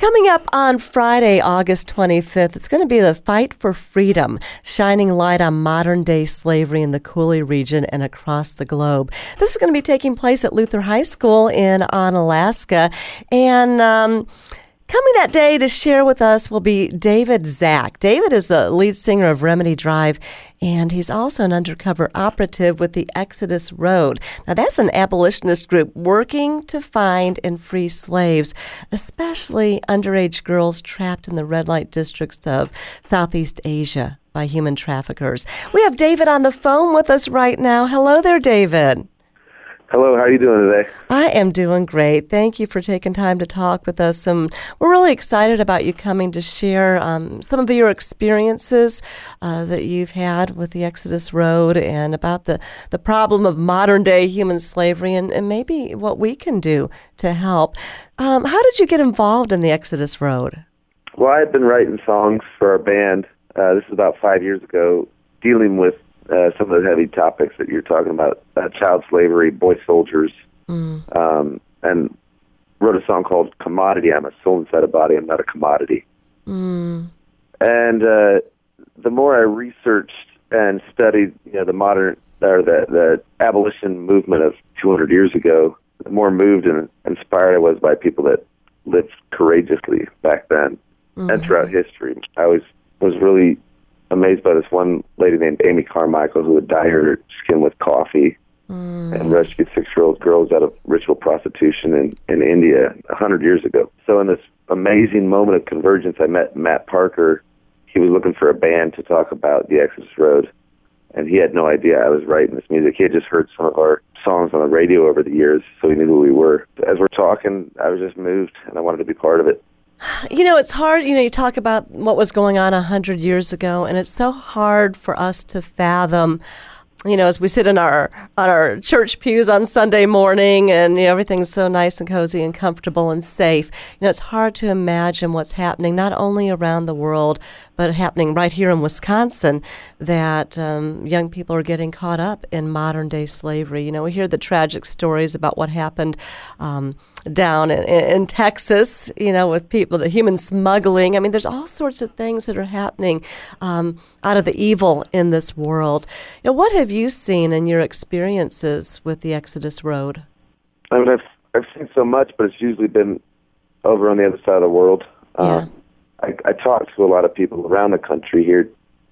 Coming up on Friday, August 25th, it's going to be the Fight for Freedom, shining light on modern-day slavery in the Cooley region and across the globe. This is going to be taking place at Luther High School in Onalaska, and coming that day to share with us will be David Zak. David is the lead singer of Remedy Drive, and he's also an undercover operative with the Exodus Road. Now, that's an abolitionist group working to find and free slaves, especially underage girls trapped in the red light districts of Southeast Asia by human traffickers. We have David on the phone with us right now. Hello there, David. Hello, how are you doing today? I am doing great. Thank you for taking time to talk with us. We're really excited about you coming to share some of your experiences that you've had with the Exodus Road and about the problem of modern-day human slavery and maybe what we can do to help. How did you get involved in the Exodus Road? Well, I had been writing songs for our band. This is about 5 years ago, dealing with some of the heavy topics that you're talking about, child slavery, boy soldiers, and wrote a song called Commodity. I'm a soul inside a body, I'm not a commodity. And the more I researched and studied, the modern or the abolition movement of 200 years ago, the more moved and inspired I was by people that lived courageously back then and throughout history. I was really amazed by this one lady named Amy Carmichael who would dye her skin with coffee and rescue 6-year-old girls out of ritual prostitution in India 100 years ago. So in this amazing moment of convergence, I met Matt Parker. He was looking for a band to talk about the Exodus Road, and he had no idea I was writing this music. He had just heard some of our songs on the radio over the years, so he knew who we were. As we're talking, I was just moved, and I wanted to be part of it. It's hard, you talk about what was going on 100 years ago, and it's so hard for us to fathom, as we sit on our church pews on Sunday morning and, everything's so nice and cozy and comfortable and safe. It's hard to imagine what's happening not only around the world, but happening right here in Wisconsin, that young people are getting caught up in modern-day slavery. We hear the tragic stories about what happened down in Texas, with people, the human smuggling. I mean, there's all sorts of things that are happening out of the evil in this world. What have you seen in your experiences with the Exodus Road? I mean, I've seen so much, but it's usually been over on the other side of the world. Yeah. I talk to a lot of people around the country here,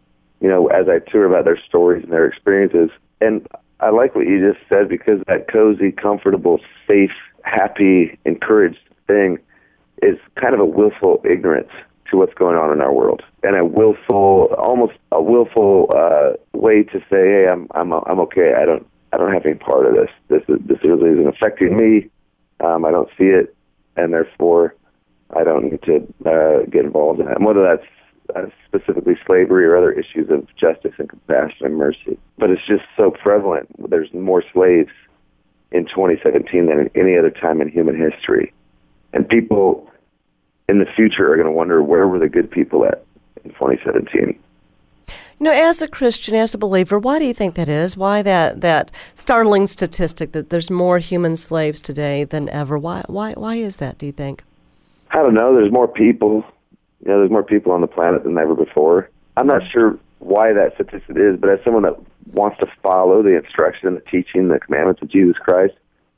as I tour about their stories and their experiences. And I like what you just said, because that cozy, comfortable, safe, happy, encouraged thing is kind of a willful ignorance to what's going on in our world, and almost a willful way to say, "Hey, I'm okay. I don't have any part of this. This really isn't affecting me. I don't see it, and therefore I don't need to get involved in it." And whether that's specifically slavery or other issues of justice and compassion and mercy, but it's just so prevalent. There's more slaves in 2017 than in any other time in human history, and people in the future are going to wonder, where were the good people at in 2017? As a Christian, as a believer, why do you think that is? Why that startling statistic that there's more human slaves today than ever? Why is that, do you think? I don't know. There's more people. There's more people on the planet than ever before. I'm not sure why that statistic is, but as someone that wants to follow the instruction and the teaching, the commandments of Jesus Christ,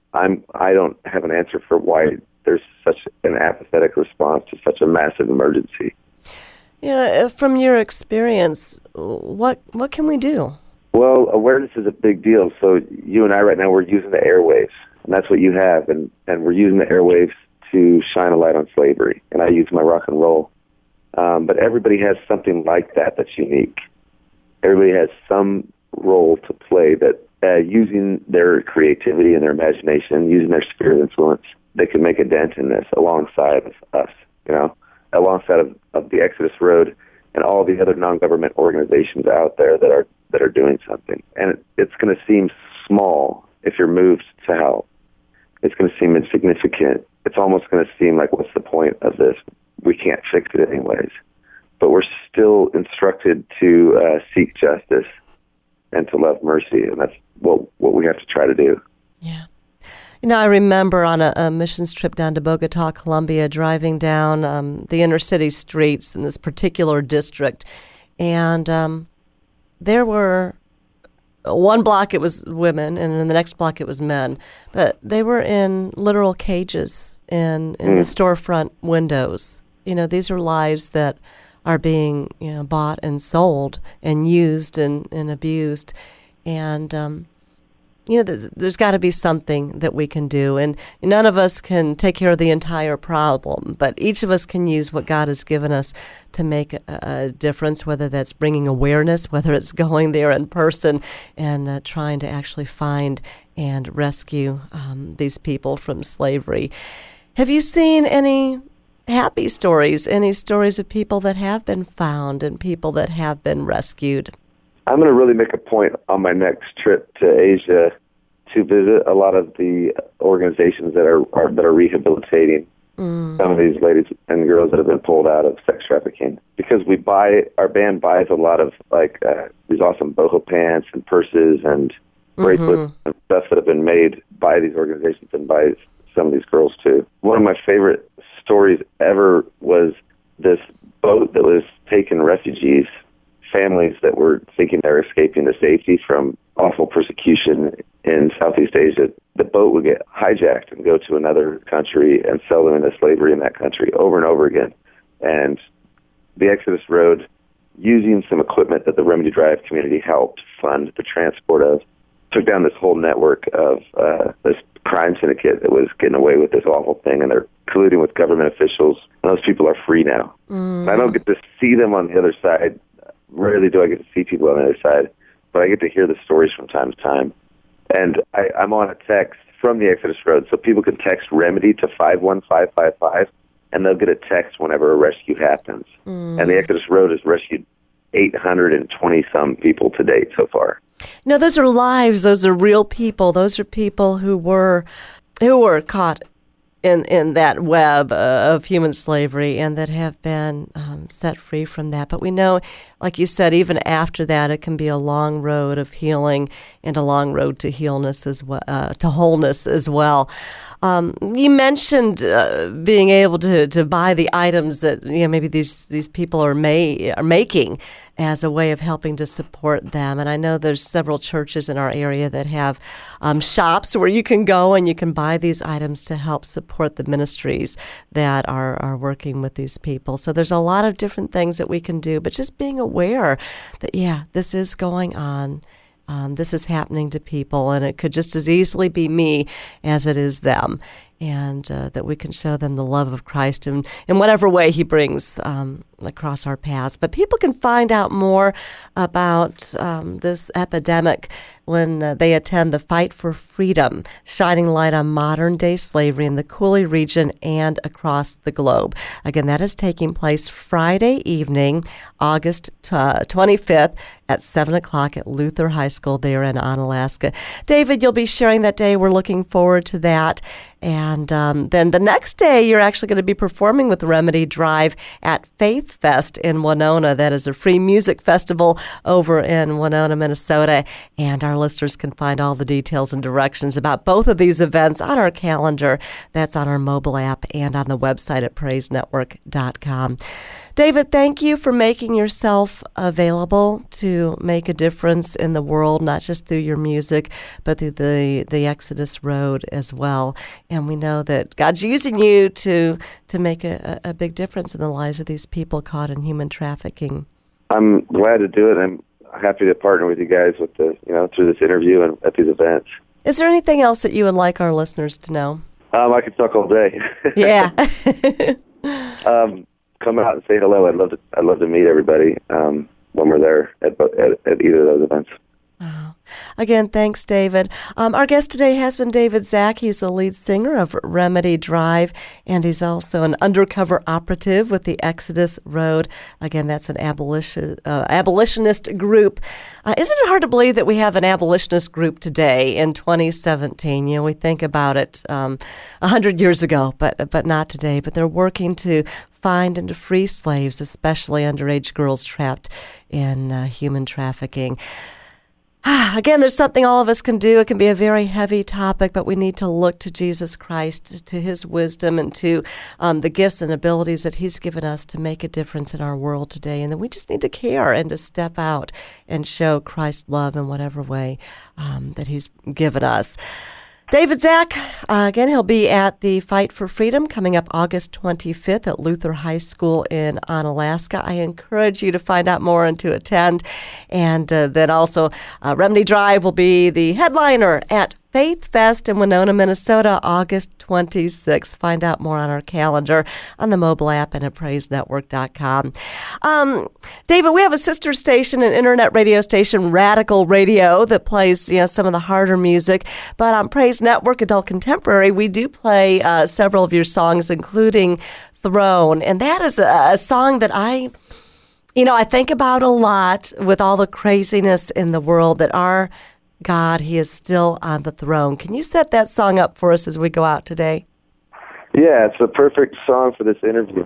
I don't have an answer for why there's such an apathetic response to such a massive emergency. From your experience, what can we do? Well, awareness is a big deal. So you and I right now, we're using the airwaves, and that's what you have, and we're using the airwaves to shine a light on slavery, and I use my rock and roll. But everybody has something like that that's unique. Everybody has some role to play that using their creativity and their imagination, using their sphere of influence, they can make a dent in this alongside of us, alongside of the Exodus Road and all the other non-government organizations out there that are doing something. And it's going to seem small if you're moved to help. It's going to seem insignificant. It's almost going to seem like, what's the point of this? We can't fix it anyways. But we're still instructed to seek justice and to love mercy, and that's what we have to try to do. Yeah. I remember on a missions trip down to Bogota, Colombia, driving down the inner city streets in this particular district, and there were one block it was women, and in the next block it was men, but they were in literal cages in the storefront windows. These are lives that are being bought and sold and used and abused, and there's got to be something that we can do, and none of us can take care of the entire problem, but each of us can use what God has given us to make a difference, whether that's bringing awareness, whether it's going there in person and trying to actually find and rescue these people from slavery. Have you seen any happy stories, any stories of people that have been found and people that have been rescued? I'm going to really make a point on my next trip to Asia to visit a lot of the organizations that are rehabilitating some of these ladies and girls that have been pulled out of sex trafficking. Because our band buys a lot of these awesome boho pants and purses and bracelets and stuff that have been made by these organizations and by some of these girls too. One of my favorite stories ever was this boat that was taking refugees, families that were thinking they were escaping to safety from awful persecution in Southeast Asia. The boat would get hijacked and go to another country and sell them into slavery in that country over and over again. And the Exodus Road, using some equipment that the Remedy Drive community helped fund the transport of, took down this whole network of this crime syndicate that was getting away with this awful thing, and they're colluding with government officials. And those people are free now. I don't get to see them on the other side. Rarely do I get to see people on the other side, but I get to hear the stories from time to time. And I'm on a text from the Exodus Road, so people can text Remedy to 51555, and they'll get a text whenever a rescue happens. And the Exodus Road has rescued 820-some people to date so far. Those are lives. Those are real people. Those are people who were caught in that web of human slavery and that have been set free from that. But we know, like you said, even after that, it can be a long road of healing and a long road to wholeness as well. You mentioned being able to buy the items that maybe these people are making as a way of helping to support them. And I know there's several churches in our area that have shops where you can go and you can buy these items to help support the ministries that are working with these people. So there's a lot of different things that we can do, but just being aware that, this is going on. This is happening to people, and it could just as easily be me as it is them, and that we can show them the love of Christ in whatever way He brings across our paths. But people can find out more about this epidemic when they attend the Fight for Freedom, shining light on modern-day slavery in the Cooley region and across the globe. Again, that is taking place Friday evening, August 25th at 7 o'clock at Luther High School there in Onalaska. David, you'll be sharing that day. We're looking forward to that. And then the next day, you're actually going to be performing with Remedy Drive at Faith Fest in Winona. That is a free music festival over in Winona, Minnesota. And our listeners can find all the details and directions about both of these events on our calendar. That's on our mobile app and on the website at praisenetwork.com. David, thank you for making yourself available to make a difference in the world, not just through your music, but through the Exodus Road as well. And we know that God's using you to make a big difference in the lives of these people caught in human trafficking. I'm glad to do it. I'm happy to partner with you guys with through this interview and at these events. Is there anything else that you would like our listeners to know? I could talk all day. Yeah. Come out and say hello. I'd love to meet everybody when we're there at either of those events. Wow. Again, thanks, David. Our guest today has been David Zach. He's the lead singer of Remedy Drive, and he's also an undercover operative with the Exodus Road. Again, that's an abolitionist group. Isn't it hard to believe that we have an abolitionist group today in 2017? We think about it 100 years ago, but not today. But they're working to find and to free slaves, especially underage girls trapped in human trafficking. Again, there's something all of us can do. It can be a very heavy topic, but we need to look to Jesus Christ, to his wisdom, and to the gifts and abilities that he's given us to make a difference in our world today. And then we just need to care and to step out and show Christ's love in whatever way that he's given us. David Zach, again, he'll be at the Fight for Freedom coming up August 25th at Luther High School in Onalaska. I encourage you to find out more and to attend. And then also Remedy Drive will be the headliner at Faith Fest in Winona, Minnesota, August 26th. Find out more on our calendar on the mobile app and at PraiseNetwork.com. David, we have a sister station, an internet radio station, Radical Radio, that plays some of the harder music. But on Praise Network Adult Contemporary, we do play several of your songs, including Throne. And that is a song that I think about a lot with all the craziness in the world, that our God, he is still on the throne. Can you set that song up for us as we go out today? Yeah, it's a perfect song for this interview.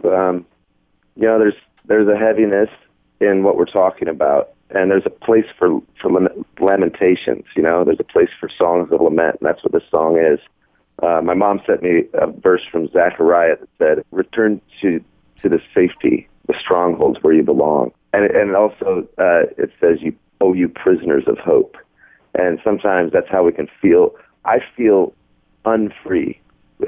There's a heaviness in what we're talking about, and there's a place for lamentations. There's a place for songs of lament, and that's what this song is. My mom sent me a verse from Zechariah that said, "Return to the safety, the strongholds where you belong," and also it says, "You prisoners of hope." And sometimes that's how we can feel. I feel unfree.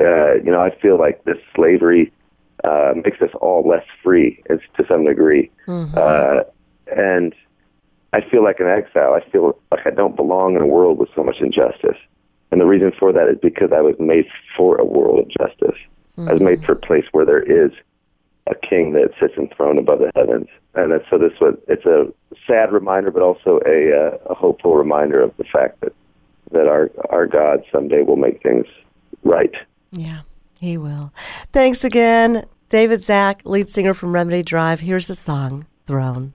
I feel like this slavery makes us all less free to some degree. Mm-hmm. And I feel like an exile. I feel like I don't belong in a world with so much injustice. And the reason for that is because I was made for a world of justice. Mm-hmm. I was made for a place where there is a king that sits enthroned above the heavens. And it's a sad reminder, but also a hopeful reminder of the fact that our God someday will make things right. Yeah, he will. Thanks again, David Zach, lead singer from Remedy Drive. Here's the song, Throne.